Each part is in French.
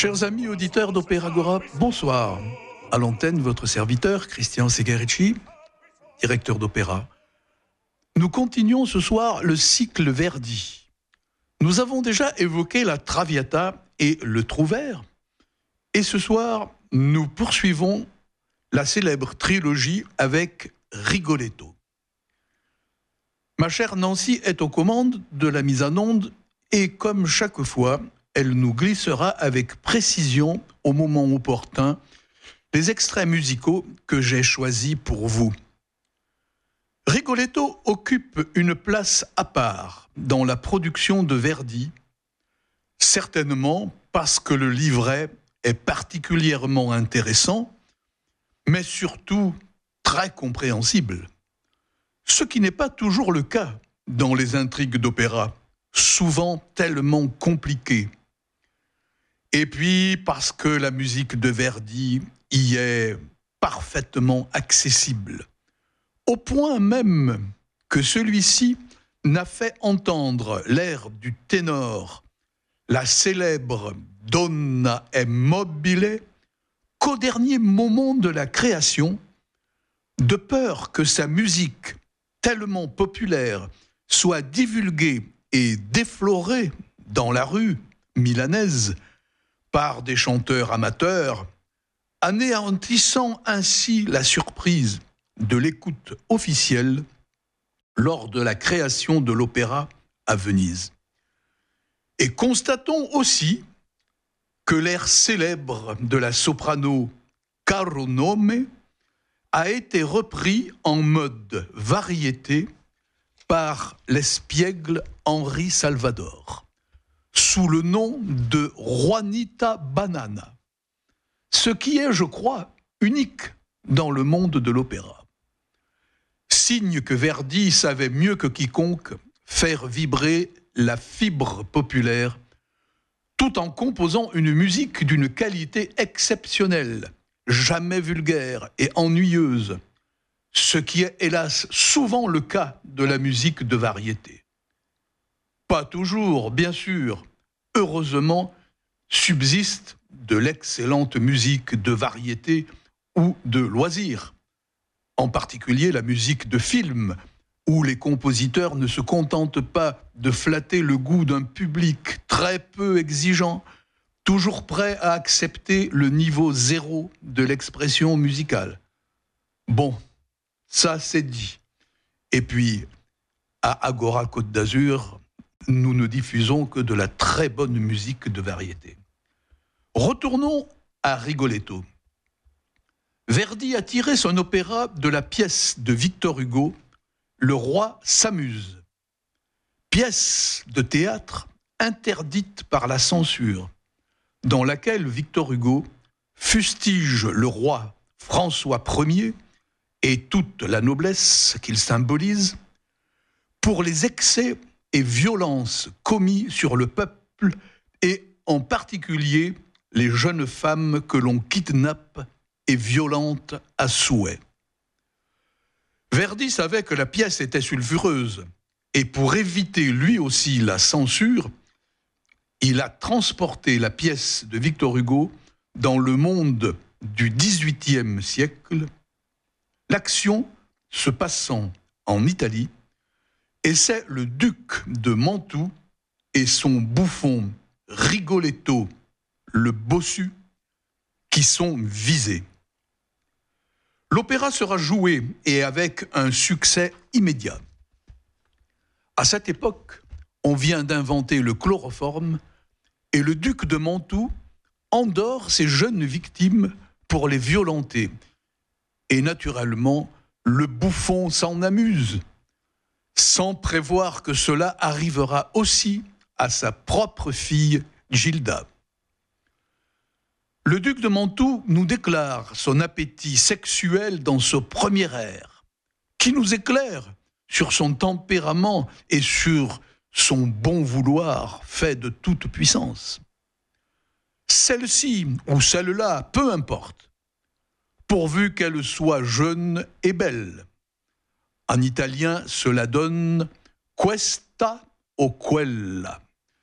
Chers amis auditeurs d'Opéra-Gora, bonsoir. À l'antenne, votre serviteur, Christian Segerici, directeur d'opéra. Nous continuons ce soir le cycle Verdi. Nous avons déjà évoqué la Traviata et le Trouvère. Et ce soir, nous poursuivons la célèbre trilogie avec Rigoletto. Ma chère Nancy est aux commandes de la mise en onde et comme chaque fois, elle nous glissera avec précision au moment opportun les extraits musicaux que j'ai choisis pour vous. Rigoletto occupe une place à part dans la production de Verdi, certainement parce que le livret est particulièrement intéressant, mais surtout très compréhensible. Ce qui n'est pas toujours le cas dans les intrigues d'opéra, souvent tellement compliquées. Et puis parce que la musique de Verdi y est parfaitement accessible, au point même que celui-ci n'a fait entendre l'air du ténor, la célèbre Donna è mobile, qu'au dernier moment de la création, de peur que sa musique, tellement populaire, soit divulguée et déflorée dans la rue milanaise par des chanteurs amateurs, anéantissant ainsi la surprise de l'écoute officielle lors de la création de l'opéra à Venise. Et constatons aussi que l'air célèbre de la soprano Caro nome a été repris en mode variété par l'espiègle Henri Salvador, sous le nom de Juanita Banana, ce qui est, je crois, unique dans le monde de l'opéra. Signe que Verdi savait mieux que quiconque faire vibrer la fibre populaire tout en composant une musique d'une qualité exceptionnelle, jamais vulgaire et ennuyeuse, ce qui est hélas souvent le cas de la musique de variété. Pas toujours, bien sûr. Heureusement, subsiste de l'excellente musique de variété ou de loisir, en particulier la musique de film, où les compositeurs ne se contentent pas de flatter le goût d'un public très peu exigeant, toujours prêt à accepter le niveau zéro de l'expression musicale. Bon, ça c'est dit. Et puis, à Agora Côte d'Azur, nous ne diffusons que de la très bonne musique de variété. Retournons à Rigoletto. Verdi a tiré son opéra de la pièce de Victor Hugo, Le roi s'amuse. Pièce de théâtre interdite par la censure, dans laquelle Victor Hugo fustige le roi François Ier et toute la noblesse qu'il symbolise pour les excès et violences commis sur le peuple et en particulier les jeunes femmes que l'on kidnappe et violente à souhait. Verdi savait que la pièce était sulfureuse et pour éviter lui aussi la censure, il a transporté la pièce de Victor Hugo dans le monde du XVIIIe siècle, l'action se passant en Italie, et c'est le duc de Mantoue et son bouffon Rigoletto, le bossu, qui sont visés. L'opéra sera joué et avec un succès immédiat. À cette époque, on vient d'inventer le chloroforme et le duc de Mantoue endort ses jeunes victimes pour les violenter. Et naturellement, le bouffon s'en amuse, sans prévoir que cela arrivera aussi à sa propre fille Gilda. Le duc de Mantoue nous déclare son appétit sexuel dans ce premier air, qui nous éclaire sur son tempérament et sur son bon vouloir fait de toute puissance. Celle-ci ou celle-là, peu importe, pourvu qu'elle soit jeune et belle. En italien, cela donne « questa o quella ».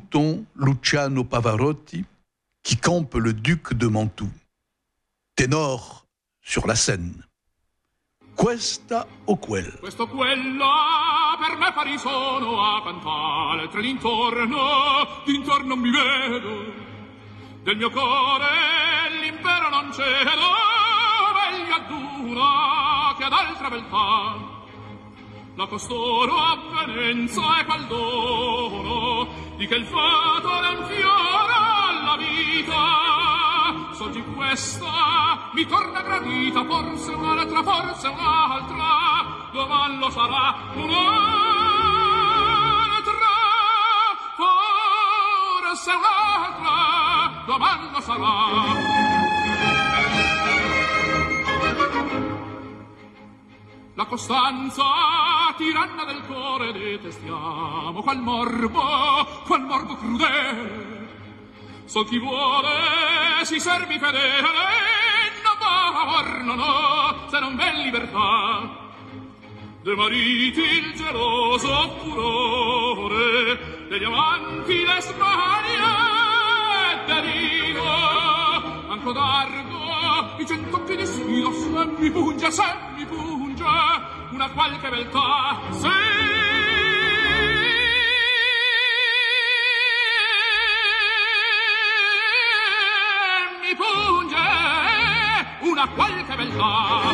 Écoutons Luciano Pavarotti qui campe le duc de Mantoue. Ténor sur la scène. Questa o quel. Questo quella per me pari sono a cantare tra d'intorno mi vedo del mio cuore l'impero non cedo meglio ad una che ad altra beltà la costoro avvenenza e qual dono di che il fato non fiora alla vita soggi questa mi torna gradita forse un'altra doman lo sarà un'altra forse un'altra doman lo sarà. La costanza tiranna del cuore detestiamo qual morbo crudele sol chi vuole si servi fedele non va amor non ho se non ven libertà de mariti il geloso furore degli amanti le smania e derido anco d'argo i centocchi di sfido se mi punge una qualche beltà se mi punge una qualche beltà.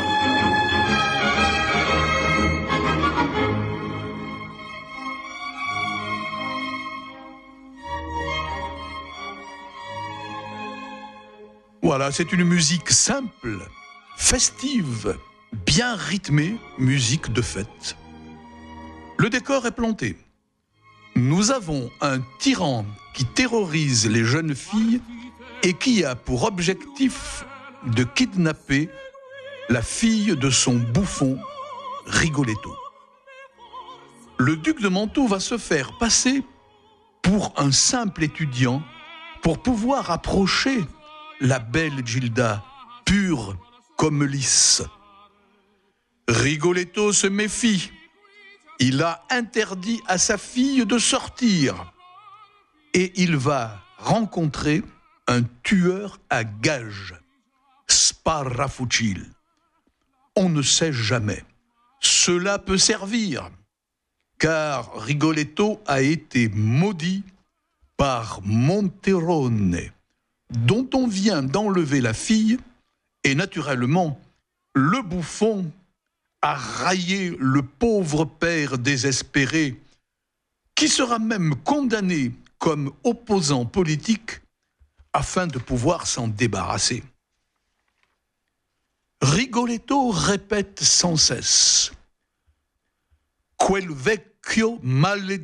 Voilà, c'est une musique simple, festive, bien rythmée, musique de fête. Le décor est planté. Nous avons un tyran qui terrorise les jeunes filles et qui a pour objectif de kidnapper la fille de son bouffon, Rigoletto. Le duc de Mantoue va se faire passer pour un simple étudiant pour pouvoir approcher la belle Gilda, pure comme lys. Rigoletto se méfie. Il a interdit à sa fille de sortir. Et il va rencontrer un tueur à gages, Sparafucil. On ne sait jamais. Cela peut servir, car Rigoletto a été maudit par Monterone, dont on vient d'enlever la fille, et naturellement, le bouffon a raillé le pauvre père désespéré, qui sera même condamné comme opposant politique afin de pouvoir s'en débarrasser. Rigoletto répète sans cesse « Quel vecchio maledivami »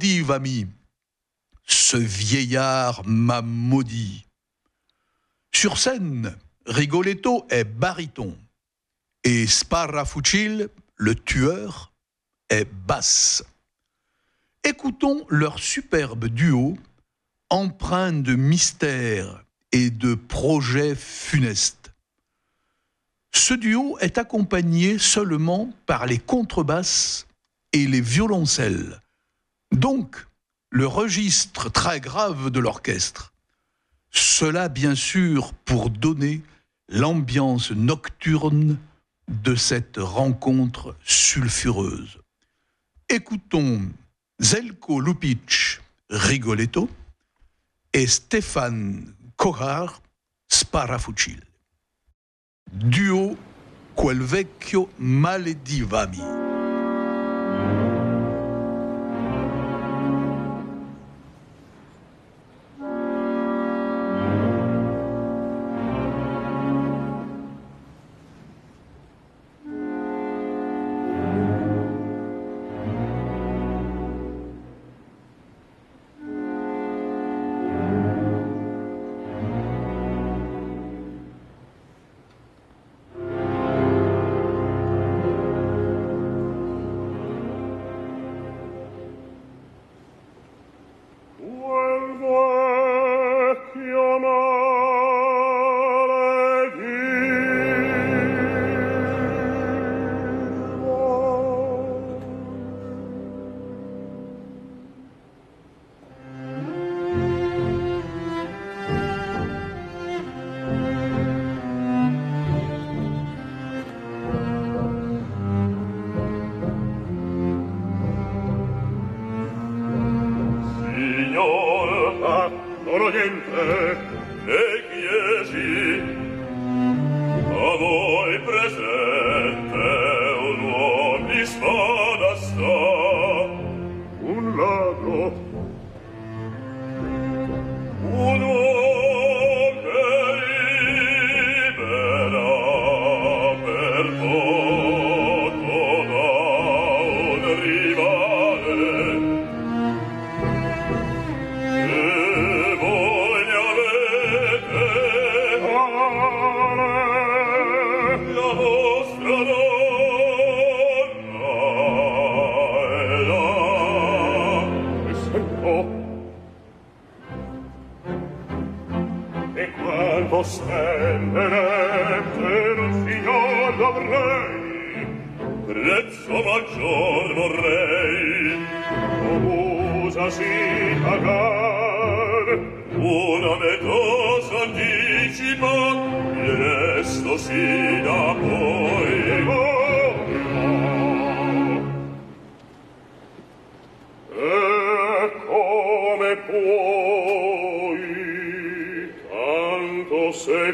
« Ce vieillard m'a maudit ». Sur scène, Rigoletto est baryton et Sparafucil, le tueur, est basse. Écoutons leur superbe duo, empreint de mystère et de projets funestes. Ce duo est accompagné seulement par les contrebasses et les violoncelles, donc le registre très grave de l'orchestre. Cela, bien sûr, pour donner l'ambiance nocturne de cette rencontre sulfureuse. Écoutons Željko Lupić, Rigoletto, et Stéphane Kohar, Sparafucil. Duo Quel vecchio maledivami. tanto spendere per un signor dovrei, prezzo maggior vorrei, usasi pagar una metà s'anticipa, il resto si dà poi. E come puoi tanto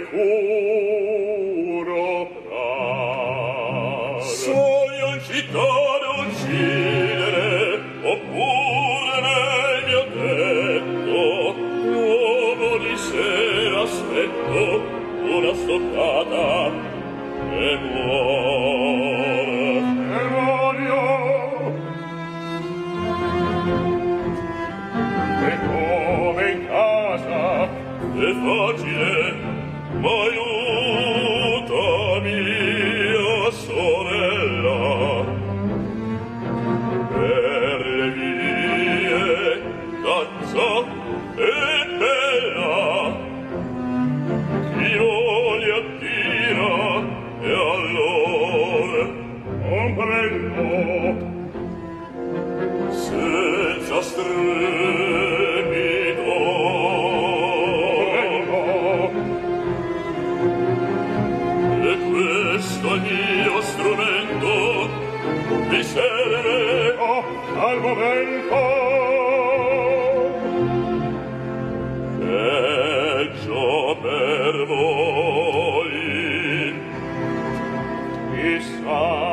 sicuro dar? Soglio in città d'uccidere, oppure nel mio tetto, uomo di sera aspetto una stoccata e muore. E muoio. E come in casa è facile, ma aiutami, mia sorella, per le vie danza e bella, chi non li attira e allora comprendo senza stremito. E questo mio strumento mi serve al momento. Peggio per voi, chissà.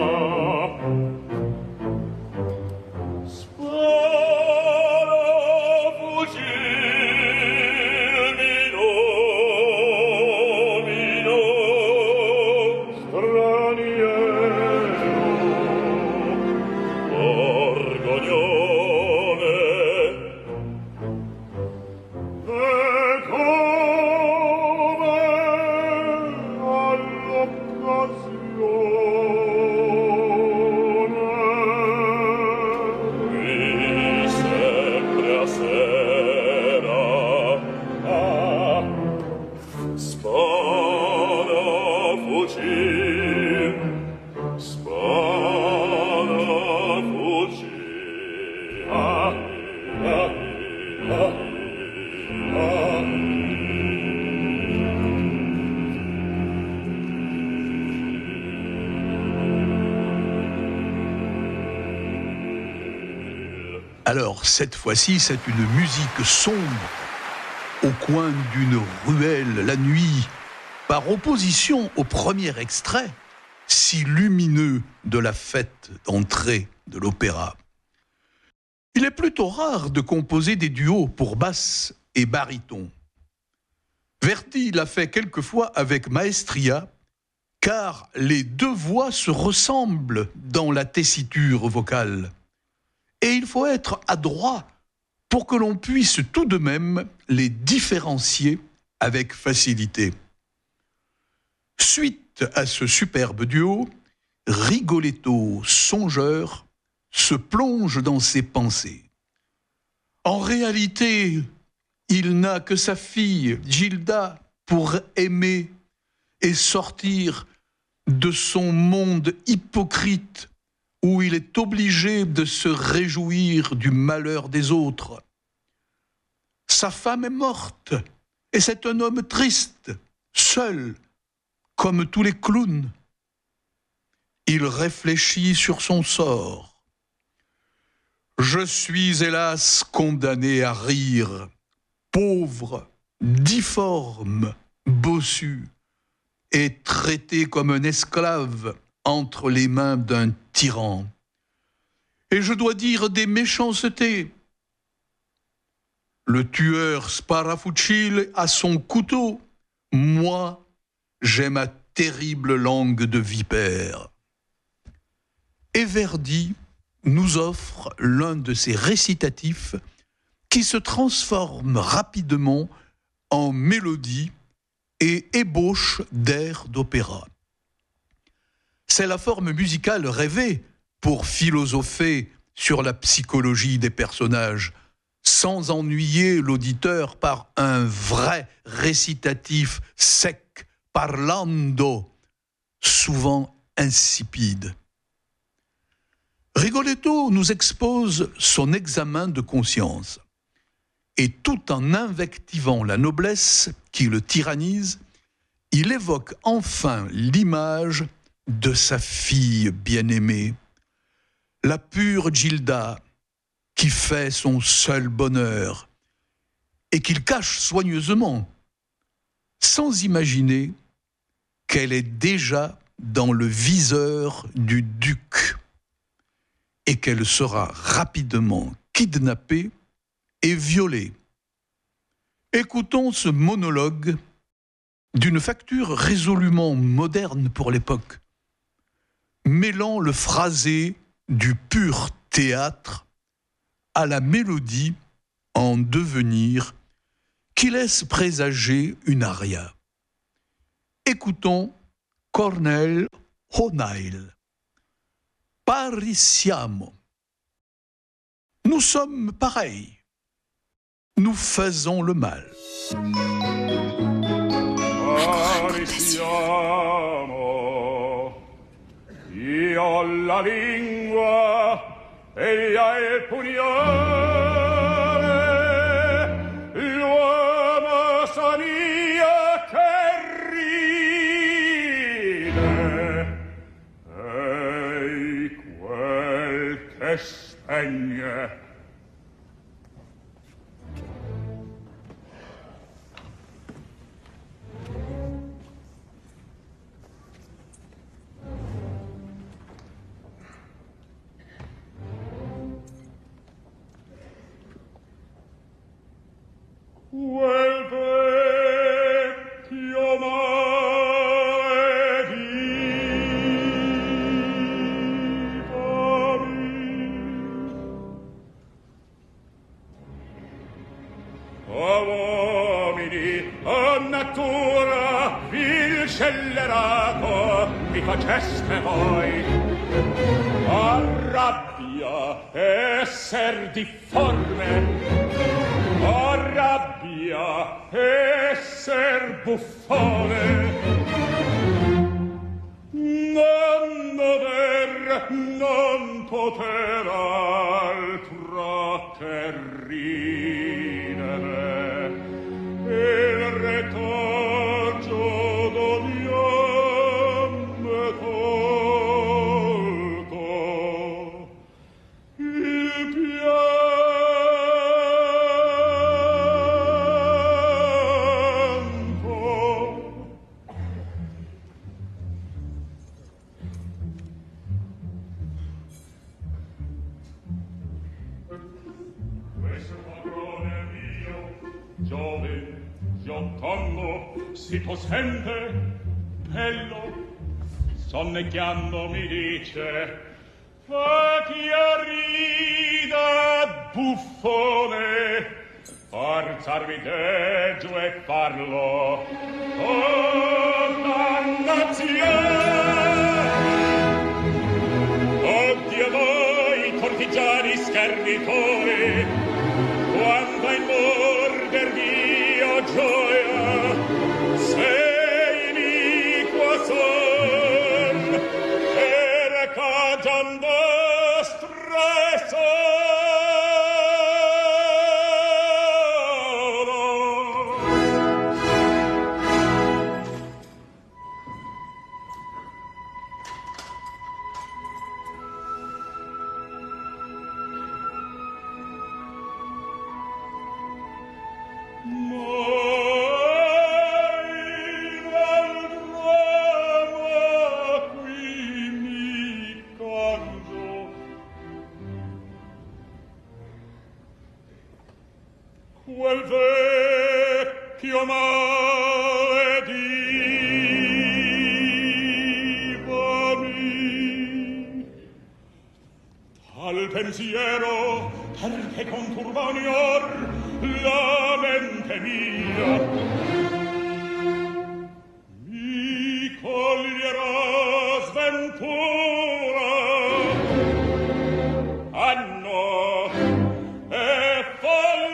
Alors, cette fois-ci, c'est une musique sombre, au coin d'une ruelle la nuit, par opposition au premier extrait, si lumineux de la fête d'entrée de l'opéra. Il est plutôt rare de composer des duos pour basse et baryton. Verdi l'a fait quelquefois avec Maestria, car les deux voix se ressemblent dans la tessiture vocale. Et il faut être adroit pour que l'on puisse tout de même les différencier avec facilité. Suite à ce superbe duo, Rigoletto, songeur, se plonge dans ses pensées. En réalité, il n'a que sa fille, Gilda, pour aimer et sortir de son monde hypocrite où il est obligé de se réjouir du malheur des autres. Sa femme est morte, et c'est un homme triste, seul, comme tous les clowns. Il réfléchit sur son sort. Je suis hélas condamné à rire, pauvre, difforme, bossu, et traité comme un esclave entre les mains d'un tyran. Et je dois dire des méchancetés. Le tueur Sparafucile a son couteau. Moi, j'ai ma terrible langue de vipère. Et Verdi nous offre l'un de ces récitatifs qui se transforme rapidement en mélodie et ébauche d'airs d'opéra. C'est la forme musicale rêvée pour philosopher sur la psychologie des personnages, sans ennuyer l'auditeur par un vrai récitatif sec, parlando, souvent insipide. Rigoletto nous expose son examen de conscience. Et tout en invectivant la noblesse qui le tyrannise, il évoque enfin l'image de sa fille bien-aimée, la pure Gilda, qui fait son seul bonheur et qu'il cache soigneusement, sans imaginer qu'elle est déjà dans le viseur du duc et qu'elle sera rapidement kidnappée et violée. Écoutons ce monologue d'une facture résolument moderne pour l'époque, mêlant le phrasé du pur théâtre à la mélodie en devenir qui laisse présager une aria. Écoutons Corneille Honeil. Pari siamo. Nous sommes pareils. Nous faisons le mal. Pari siamo. Io ho la lingua, ella il pugnale, l'uomo sonia che ride, e quel che spegne. Quel vecchio male uomini, o natura, vil scellerato, mi faceste voi. A rabbia esser difforme, o rabbia esser buffone, non poter altro che ridere, il retaggio d'odiame tolto, il si possente, bello, sonnecchiando mi dice: fa chi rida, buffone, forzarvi teggio e farlo. Oh, dannazione! Oddio voi, cortigiani schernitori, quando in mordervi ho gioia, se iniqua son, e recagiando stresso. Quel vecchio male divami, tal pensiero perché conturba ognor la mente mia, mi coglierà sventura, ah no, è folle.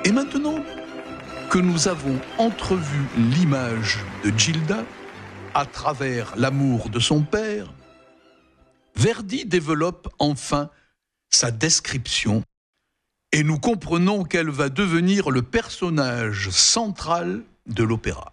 Et maintenant que nous avons entrevu l'image de Gilda à travers l'amour de son père, Verdi développe enfin sa description et nous comprenons qu'elle va devenir le personnage central de l'opéra.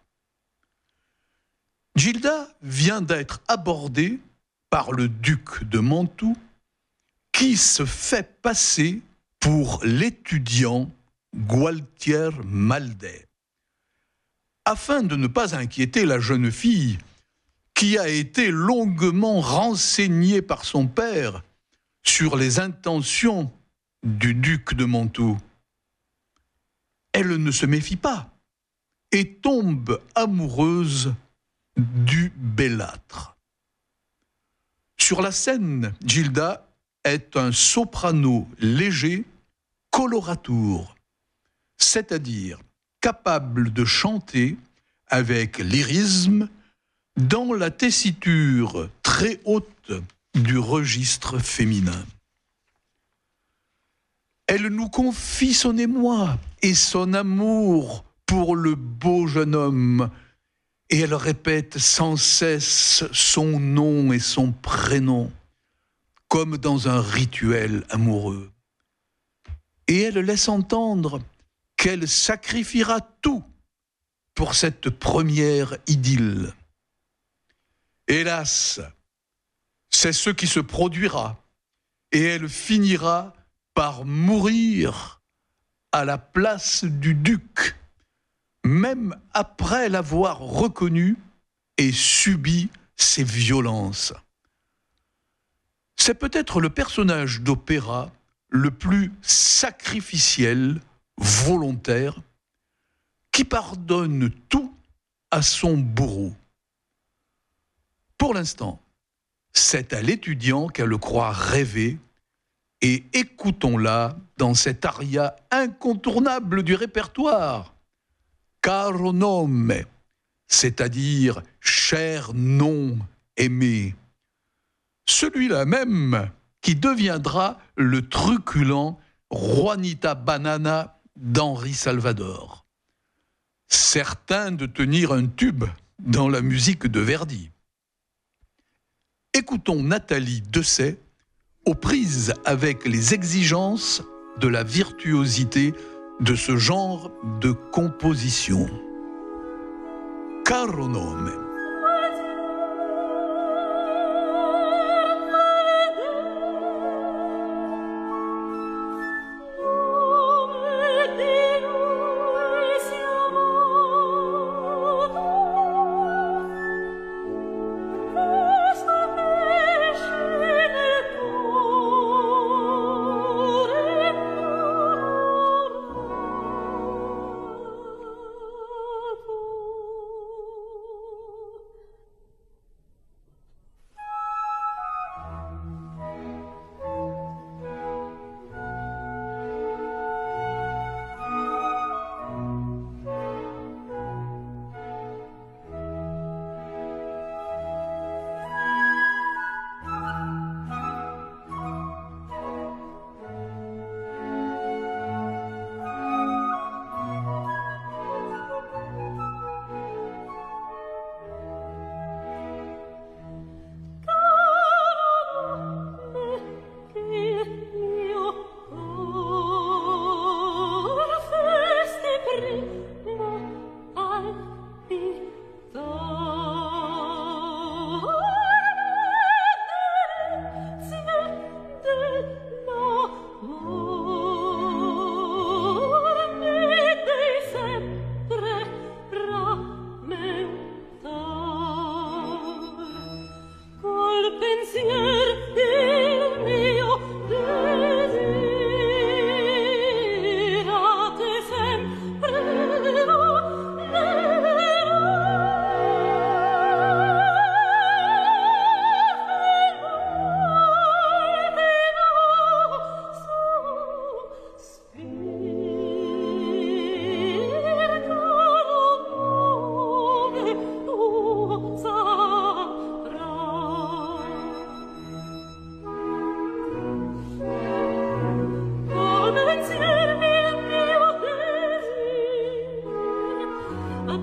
Gilda vient d'être abordée par le duc de Mantoue qui se fait passer pour l'étudiant Gualtier Maldet, afin de ne pas inquiéter la jeune fille qui a été longuement renseignée par son père sur les intentions du duc de Mantoue. Elle ne se méfie pas et tombe amoureuse du bellâtre. Sur la scène, Gilda est un soprano léger, coloratour, c'est-à-dire capable de chanter avec lyrisme dans la tessiture très haute du registre féminin. Elle nous confie son émoi et son amour pour le beau jeune homme, et elle répète sans cesse son nom et son prénom, comme dans un rituel amoureux. Et elle laisse entendre qu'elle sacrifiera tout pour cette première idylle. Hélas, c'est ce qui se produira, et elle finira par mourir à la place du duc, même après l'avoir reconnu et subi ses violences. C'est peut-être le personnage d'opéra le plus sacrificiel, volontaire, qui pardonne tout à son bourreau. Pour l'instant, c'est à l'étudiant qu'elle croit rêver, et écoutons-la dans cet aria incontournable du répertoire, Caro nome, c'est-à-dire cher nom aimé. Celui-là même qui deviendra le truculent Juanita Banana d'Henri Salvador, certain de tenir un tube dans la musique de Verdi. Écoutons Nathalie Dessay aux prises avec les exigences de la virtuosité de ce genre de composition. Caro nome.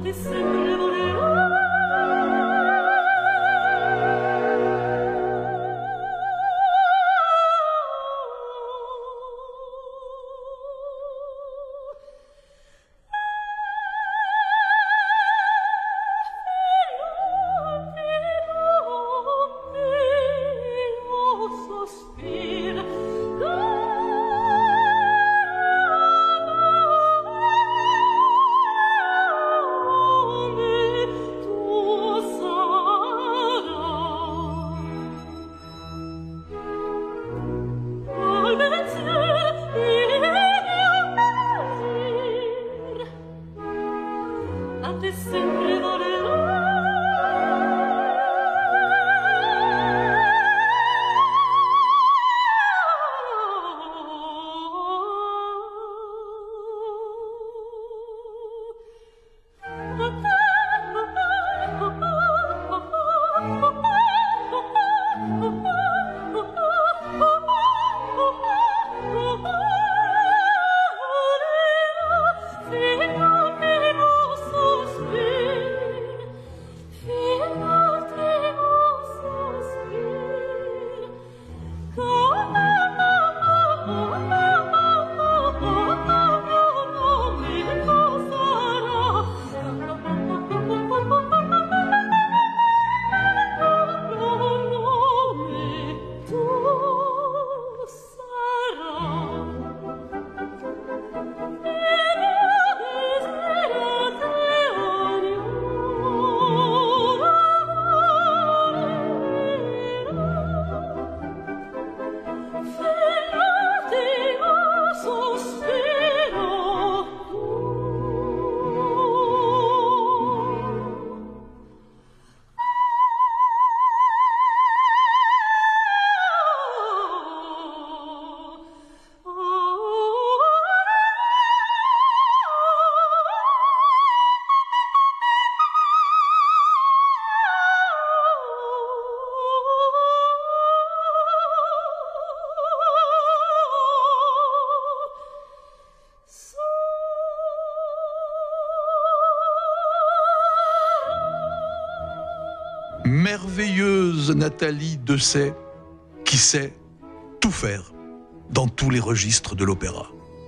Merveilleuse Nathalie Dessay, qui sait tout faire dans tous les registres de l'opéra.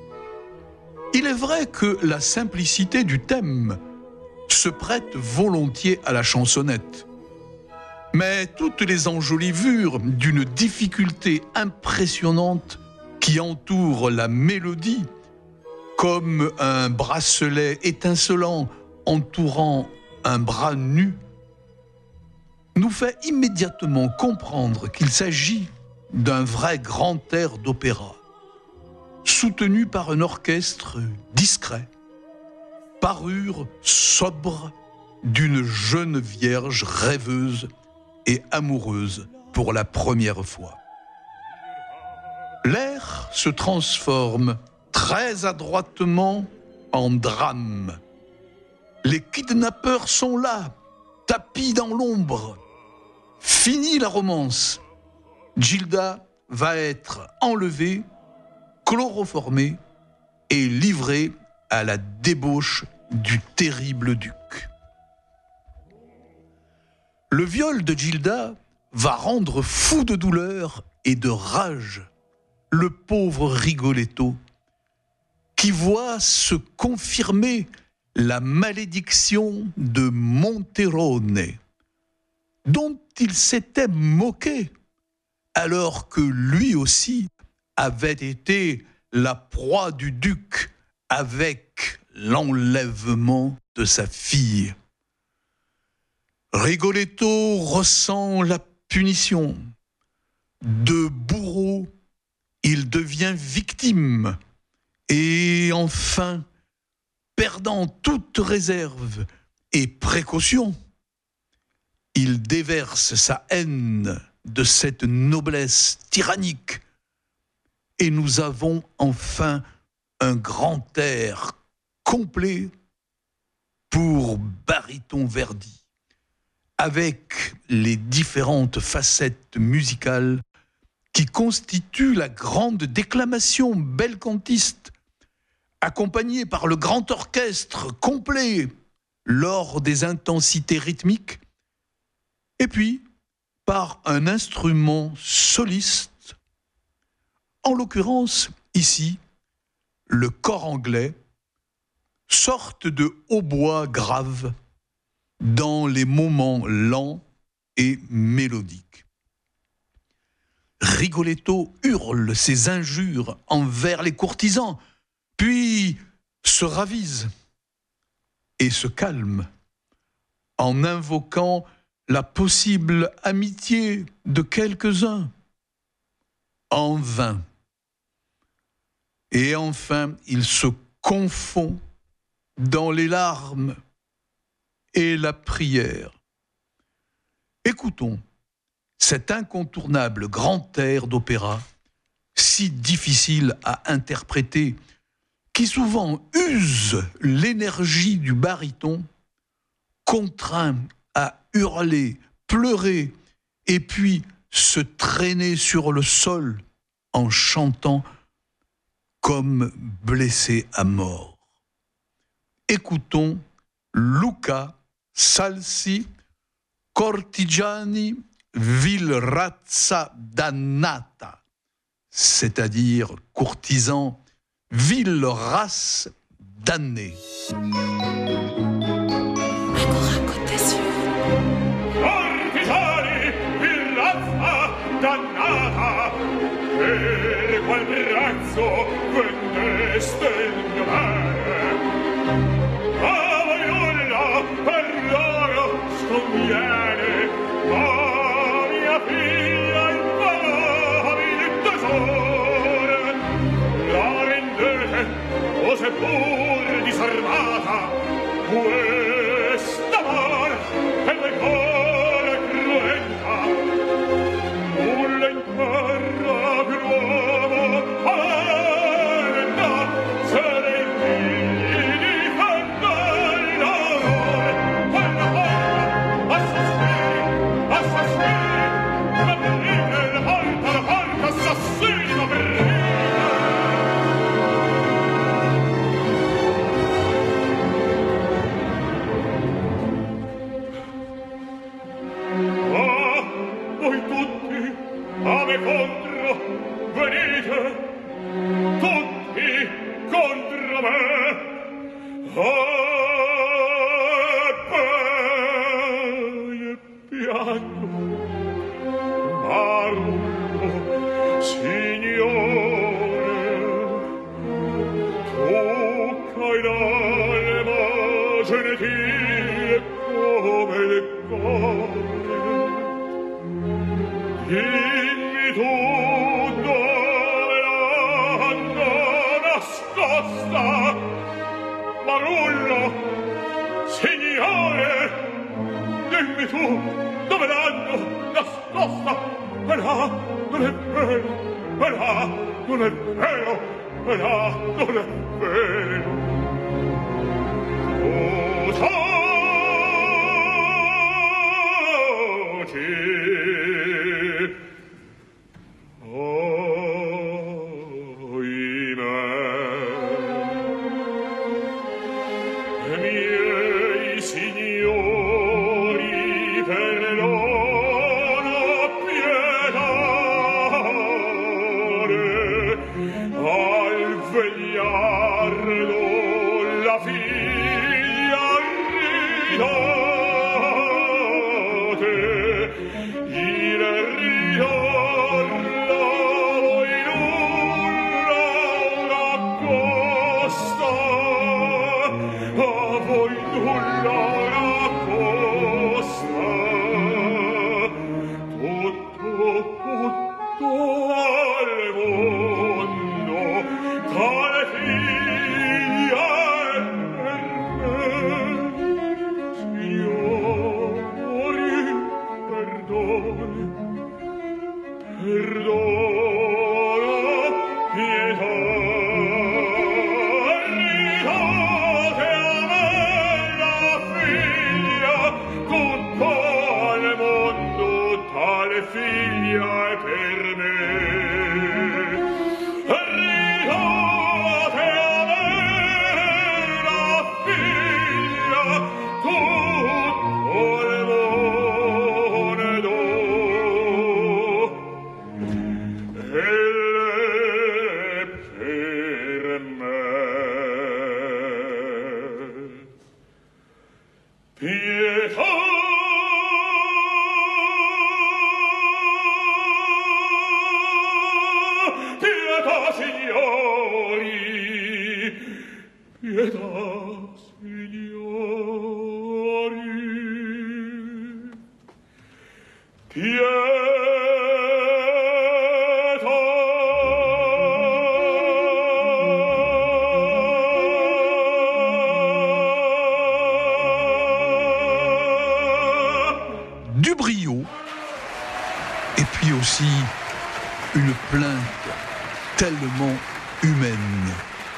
Il est vrai que la simplicité du thème se prête volontiers à la chansonnette. Mais toutes les enjolivures d'une difficulté impressionnante qui entoure la mélodie, comme un bracelet étincelant entourant un bras nu, nous fait immédiatement comprendre qu'il s'agit d'un vrai grand air d'opéra, soutenu par un orchestre discret, parure sobre d'une jeune vierge rêveuse et amoureuse pour la première fois. L'air se transforme très adroitement en drame. Les kidnappeurs sont là, tapis dans l'ombre. Fini la romance. Gilda va être enlevée, chloroformée et livrée à la débauche du terrible duc. Le viol de Gilda va rendre fou de douleur et de rage le pauvre Rigoletto, qui voit se confirmer la malédiction de Monterone, dont il s'était moqué, alors que lui aussi avait été la proie du duc avec l'enlèvement de sa fille. Rigoletto ressent la punition. De bourreau, il devient victime et enfin, perdant toute réserve et précaution, il déverse sa haine de cette noblesse tyrannique et nous avons enfin un grand air complet pour Baryton Verdi, avec les différentes facettes musicales qui constituent la grande déclamation belcantiste, accompagnée par le grand orchestre complet lors des intensités rythmiques, et puis par un instrument soliste, en l'occurrence ici le cor anglais, sorte de hautbois grave dans les moments lents et mélodiques. Rigoletto hurle ses injures envers les courtisans, puis se ravise et se calme en invoquant la possible amitié de quelques-uns. En vain. Et enfin, il se confond dans les larmes et la prière. Écoutons cet incontournable grand air d'opéra, si difficile à interpréter, qui souvent use l'énergie du baryton, contraint à hurler, pleurer, et puis se traîner sur le sol en chantant comme blessé à mort. Écoutons Luca Salsi Cortigiani Vil razza dannata, c'est-à-dire courtisan, ville race damnée. Cortigiani, vil razza dannata, per qual razzo vendeste il mio bene? A voi nulla per loro sconviene, ma mia figlia impalabile tesoro la vendete, o seppur disarmata, quest'amor è del cuore cruenta, nulla in terra più nuovo aventa, se dei figli difende l'amore, quella porta assassini, ma brille la porta assassini, ma brille. A me contro venite, tutti contro me, e piango, Marullo, signore, tu c'hai l'anima gentile come il cuore. Dimmi tu dove l'hanno nascosta, Marullo, signore, dimmi tu dove l'hanno nascosta, e là non è vero, e là non è vero, e là non è vero. Pietà, ridote a me la figlia. pietà, signori, du brio, et puis aussi une plainte tellement humaine.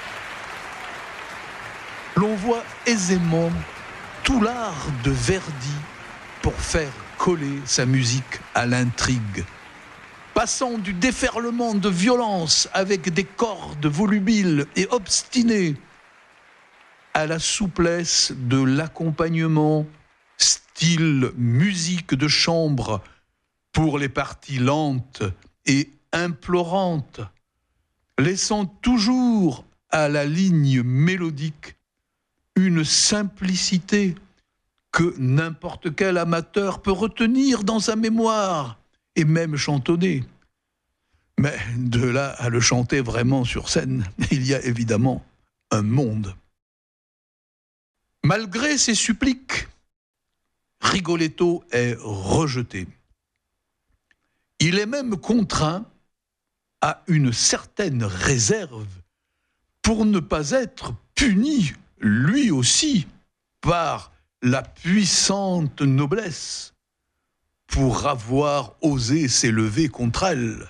L'on voit aisément tout l'art de Verdi pour faire coller sa musique à l'intrigue, passant du déferlement de violence avec des cordes volubiles et obstinées à la souplesse de l'accompagnement, style musique de chambre pour les parties lentes et implorantes, laissant toujours à la ligne mélodique une simplicité que n'importe quel amateur peut retenir dans sa mémoire et même chantonner. Mais de là à le chanter vraiment sur scène, il y a évidemment un monde. Malgré ses suppliques, Rigoletto est rejeté. Il est même contraint à une certaine réserve pour ne pas être puni, lui aussi, par la puissante noblesse, pour avoir osé s'élever contre elle.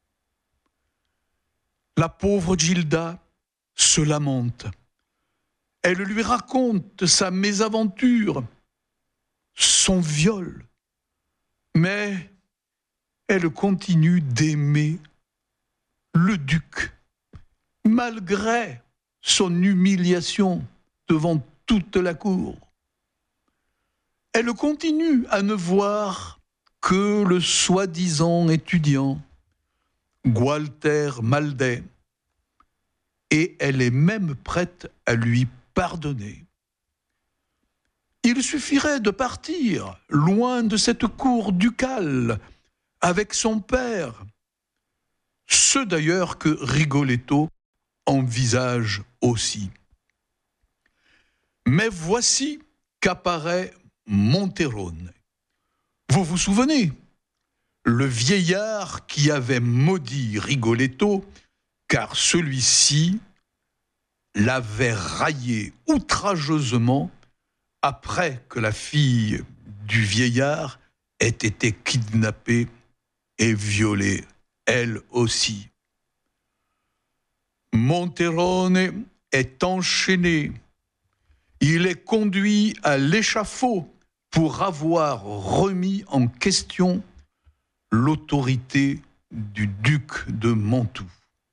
La pauvre Gilda se lamente. Elle lui raconte sa mésaventure, son viol, mais elle continue d'aimer le duc, malgré son humiliation devant toute la cour. Elle continue à ne voir que le soi-disant étudiant, Gualter Maldè, et elle est même prête à lui pardonner. Il suffirait de partir loin de cette cour ducale avec son père, ce d'ailleurs que Rigoletto envisage aussi. Mais voici qu'apparaît Monterone. Vous vous souvenez, le vieillard qui avait maudit Rigoletto, car celui-ci l'avait raillé outrageusement après que la fille du vieillard ait été kidnappée et violée, elle aussi. Monterone est enchaîné. Il est conduit à l'échafaud pour avoir remis en question l'autorité du duc de Mantoue.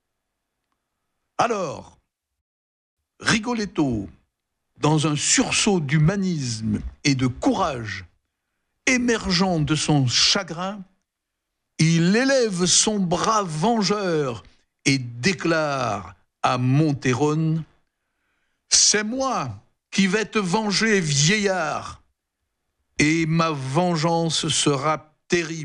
Alors, Rigoletto, dans un sursaut d'humanisme et de courage émergeant de son chagrin, il élève son bras vengeur et déclare à Monterone : « C'est moi qui vais te venger, vieillard, et ma vengeance sera terrible. »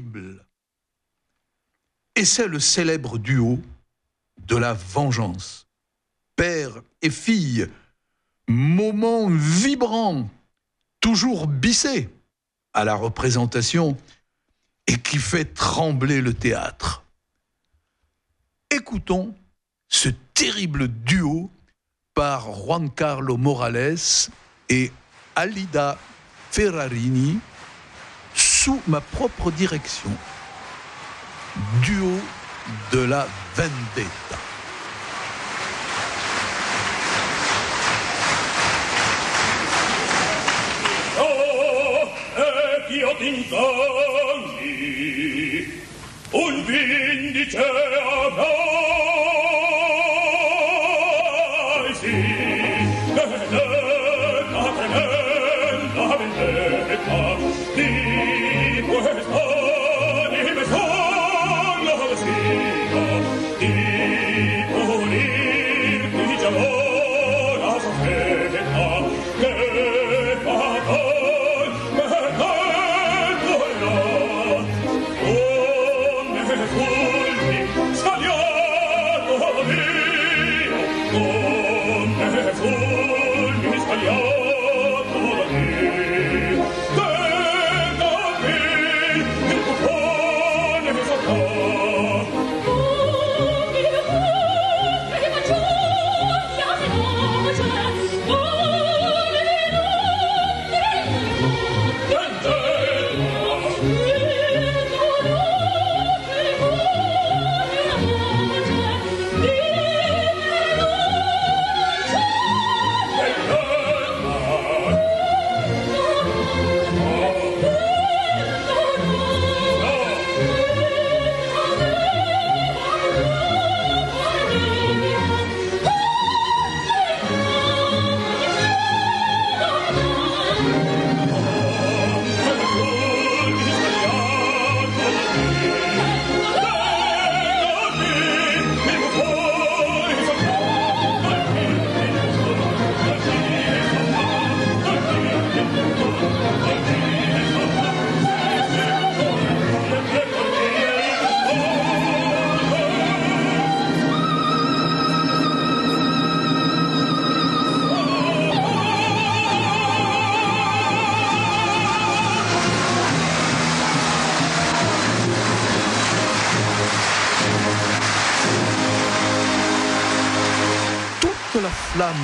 Et c'est le célèbre duo de la vengeance. Père et fille, moment vibrant, toujours bissé à la représentation et qui fait trembler le théâtre. Écoutons ce terrible duo par Juan Carlo Morales et Alida Ferrarini sous ma propre direction. Duo de la vendetta. Io t'inganni, un vindice avrai, sì, vendetta tremenda, vendetta di questa dimensione vestita, di punirti già ora sospetta, che fatal fulmi scagliò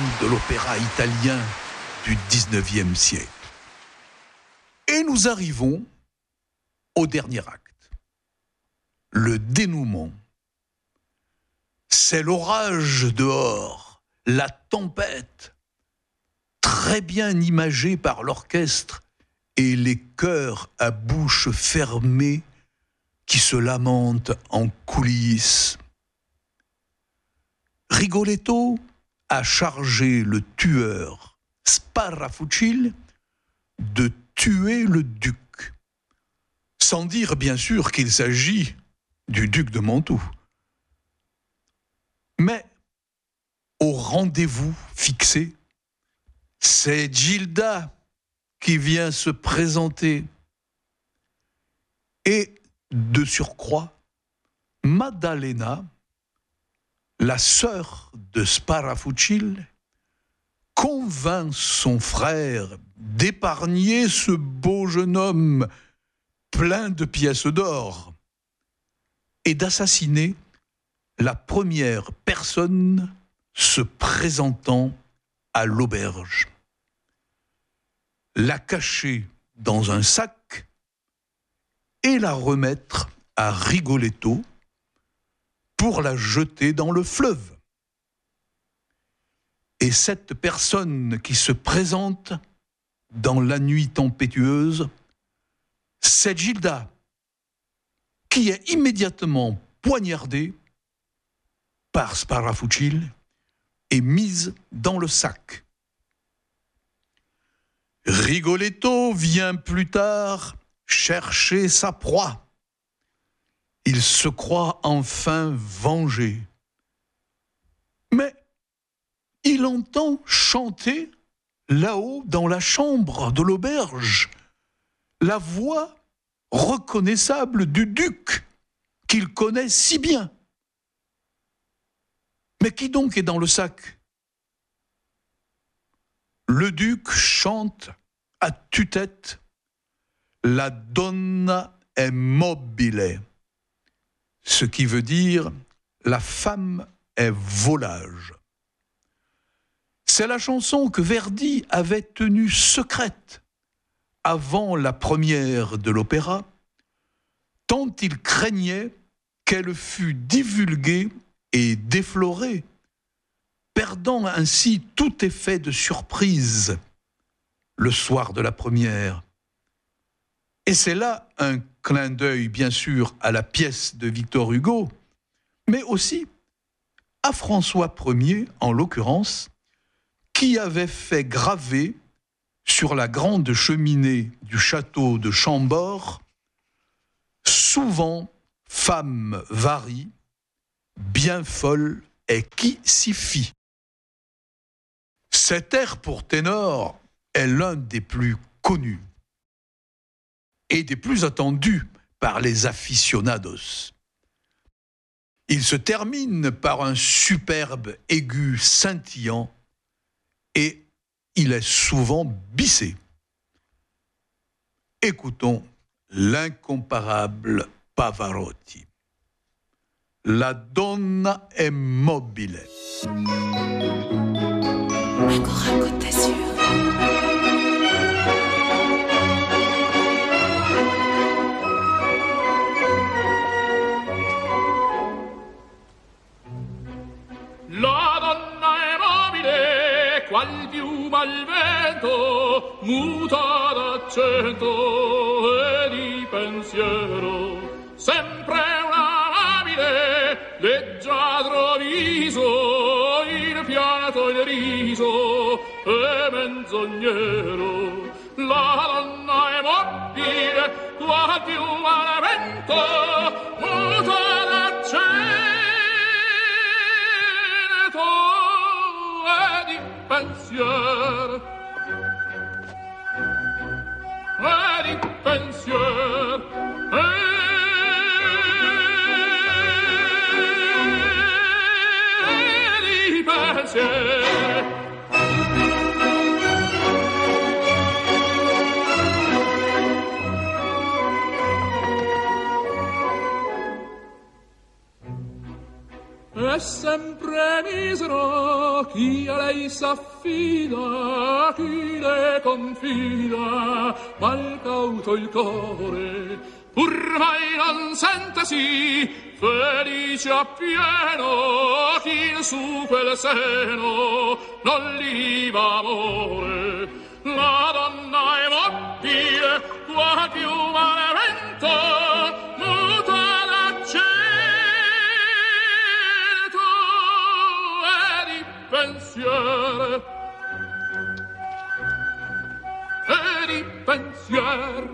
de l'opéra italien du XIXe siècle. Et nous arrivons au dernier acte, le dénouement. C'est l'orage dehors, la tempête, très bien imagée par l'orchestre et les chœurs à bouche fermée qui se lamentent en coulisses. Rigoletto a chargé le tueur Sparafucil de tuer le duc, sans dire bien sûr qu'il s'agit du duc de Mantoue. Mais au rendez-vous fixé, c'est Gilda qui vient se présenter. Et de surcroît, Maddalena, la sœur de Sparafucil, convainc son frère d'épargner ce beau jeune homme plein de pièces d'or et d'assassiner la première personne se présentant à l'auberge. La cacher dans un sac et la remettre à Rigoletto pour la jeter dans le fleuve. Et cette personne qui se présente dans la nuit tempétueuse, c'est Gilda, qui est immédiatement poignardée par Sparafucil et mise dans le sac. Rigoletto vient plus tard chercher sa proie. Il se croit enfin vengé. Mais il entend chanter là-haut dans la chambre de l'auberge la voix reconnaissable du duc qu'il connaît si bien. Mais qui donc est dans le sac ? Le duc chante à tue-tête La donna è mobile, ce qui veut dire la femme est volage. C'est la chanson que Verdi avait tenue secrète avant la première de l'opéra, tant il craignait qu'elle fût divulguée et déflorée, perdant ainsi tout effet de surprise le soir de la première. Et c'est là un clin d'œil, bien sûr, à la pièce de Victor Hugo, mais aussi à François Ier, en l'occurrence, qui avait fait graver sur la grande cheminée du château de Chambord « Souvent, femme varie, bien folle est qui s'y fie ». Cet air pour ténor est l'un des plus connus et des plus attendus par les aficionados. Il se termine par un superbe aigu scintillant et il est souvent bissé. Écoutons l'incomparable Pavarotti. La donna è mobile. Encore un Côte d'Azur. La donna è mobile, qual piuma al vento, muta d'accento e di pensiero. Sempre una amabile, leggiadro viso, il fiato il riso e menzognero. La donna è mobile, qual piuma al vento, muta d'accento pensier di pensier di pensier è sempre misero chi chi a lei s'affida, chi le confida, mal cauto il core, pur mai non sente sì, felice appieno, chi su quel seno non li va amore. La donna è mobile, qua più male vento, muta l'accento e di pensier, e di pensier,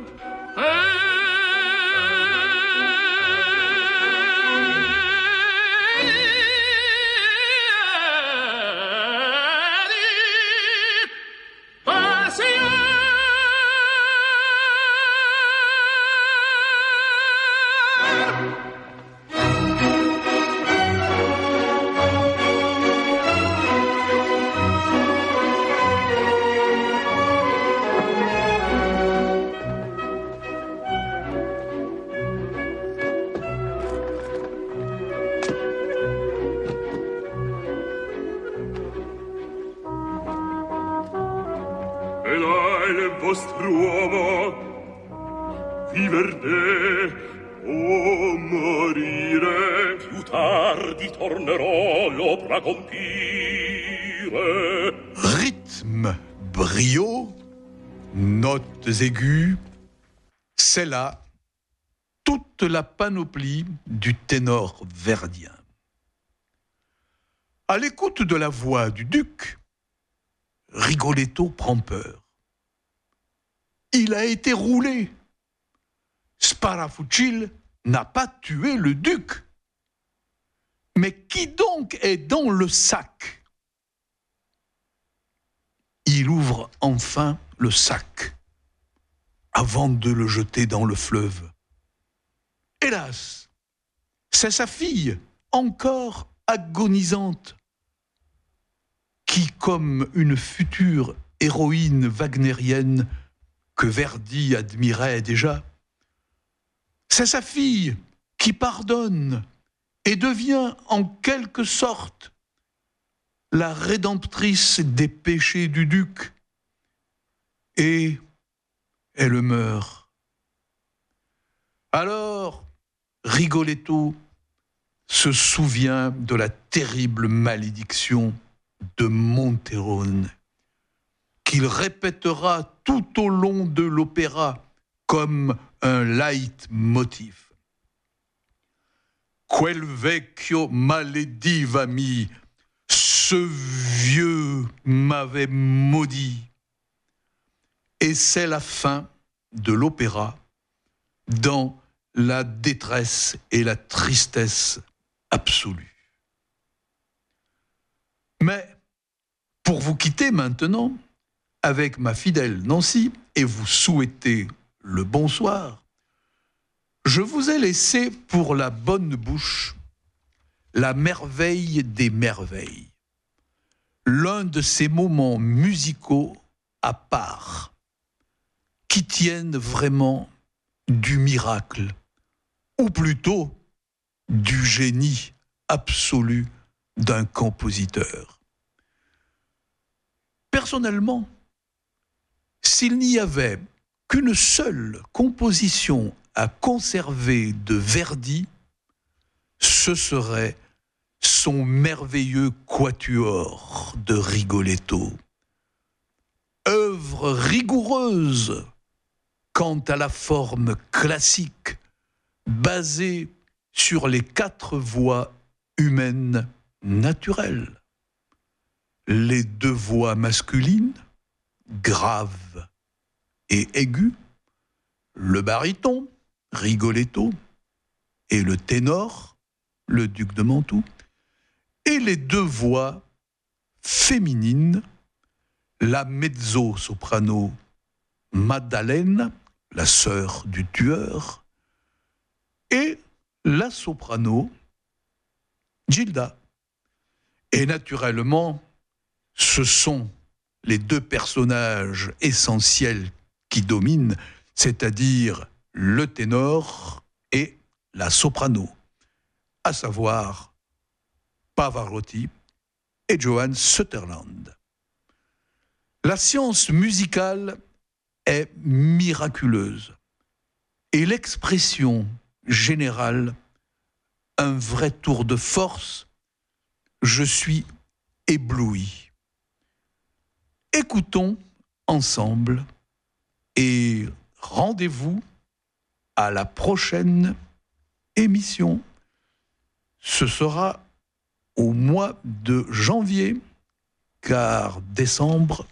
Vostr'uomo viver de o morire, più tardi tornerò l'opera compire. Rythme, brio, notes aiguës, c'est là toute la panoplie du ténor verdien. À l'écoute de la voix du duc, Rigoletto prend peur. Il a été roulé. Sparafucil n'a pas tué le duc. Mais qui donc est dans le sac? Il ouvre enfin le sac avant de le jeter dans le fleuve. Hélas, c'est sa fille, encore agonisante, qui, comme une future héroïne wagnérienne, que Verdi admirait déjà. C'est sa fille qui pardonne et devient en quelque sorte la rédemptrice des péchés du duc. Et elle meurt. Alors, Rigoletto se souvient de la terrible malédiction de Monterone, qu'il répétera tout au long de l'opéra comme un leitmotiv. Quel vecchio maledivami, ce vieux m'avait maudit. Et c'est la fin de l'opéra dans la détresse et la tristesse absolue. Mais pour vous quitter maintenant, avec ma fidèle Nancy, et vous souhaiter le bonsoir, je vous ai laissé pour la bonne bouche la merveille des merveilles, l'un de ces moments musicaux à part, qui tiennent vraiment du miracle, ou plutôt du génie absolu d'un compositeur. Personnellement, s'il n'y avait qu'une seule composition à conserver de Verdi, ce serait son merveilleux quatuor de Rigoletto. Œuvre rigoureuse quant à la forme classique, basée sur les 4 voix humaines naturelles. Les 2 voix masculines, grave et aigu, le baryton, Rigoletto, et le ténor, le duc de Mantoue, et les 2 voix féminines, la mezzo-soprano Maddalena, la sœur du tueur, et la soprano Gilda. Et naturellement, ce sont les 2 personnages essentiels qui dominent, c'est-à-dire le ténor et la soprano, à savoir Pavarotti et Johann Sutherland. La science musicale est miraculeuse et l'expression générale, un vrai tour de force. Je suis ébloui. Écoutons ensemble et rendez-vous à la prochaine émission. Ce sera au mois de janvier, car décembre,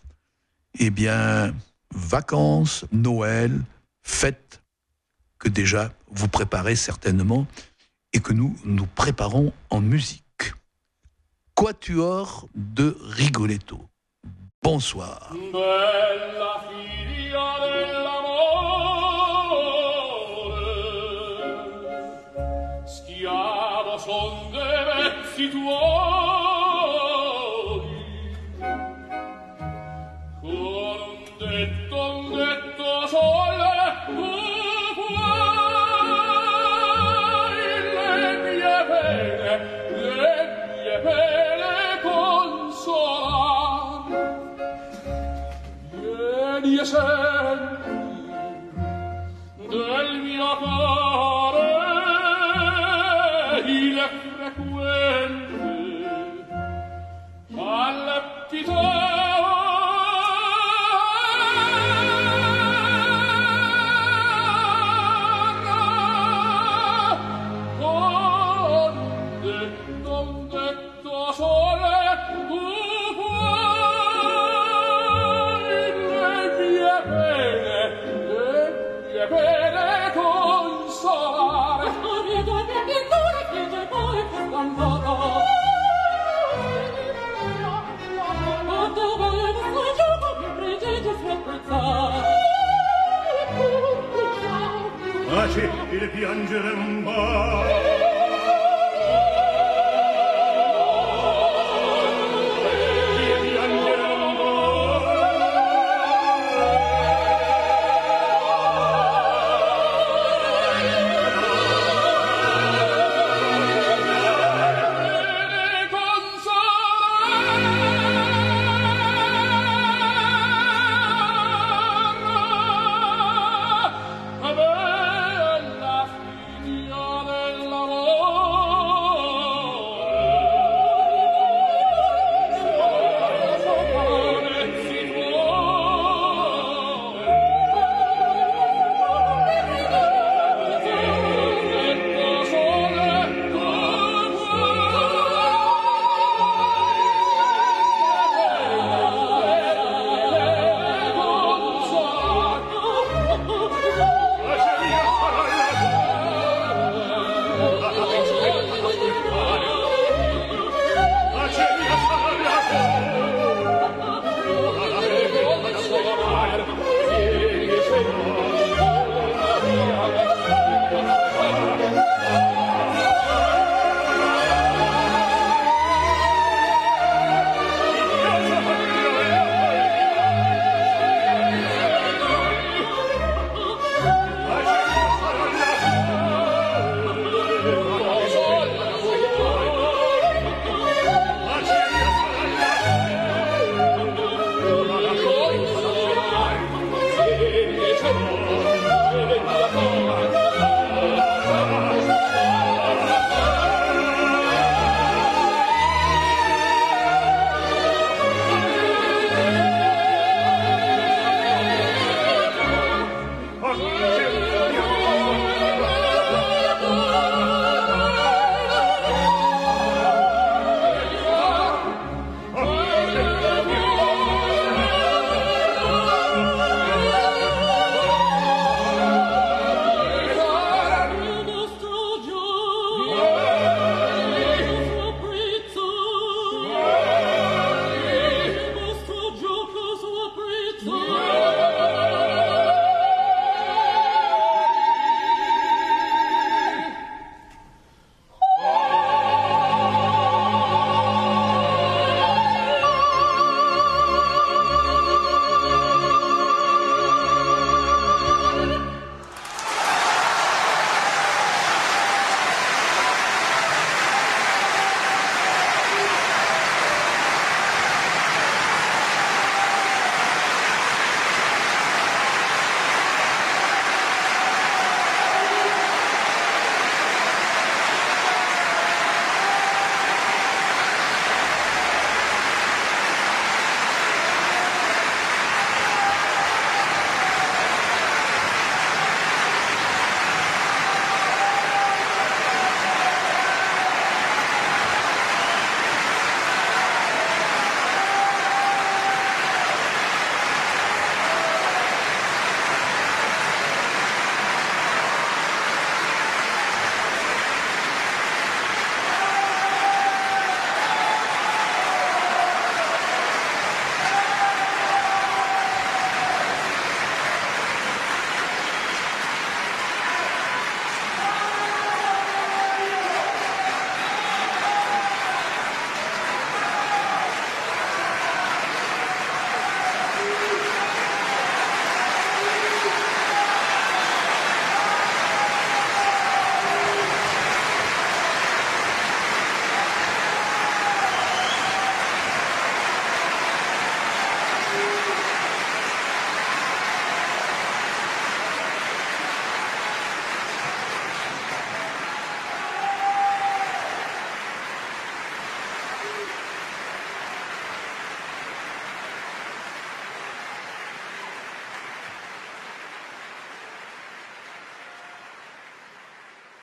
vacances, Noël, fêtes, que déjà vous préparez certainement et que nous préparons en musique. Quatuor de Rigoletto. Bonsoir. Bella figlia dell'amore, schiavo son dei vezzi tuoi, con un detto sole, tu puoi le mie pene consolar. Vieni e senti del mio cuore il frequente palpitare. Con detto sole tu puoi le mie pene consolare. Taci il piangere un po'.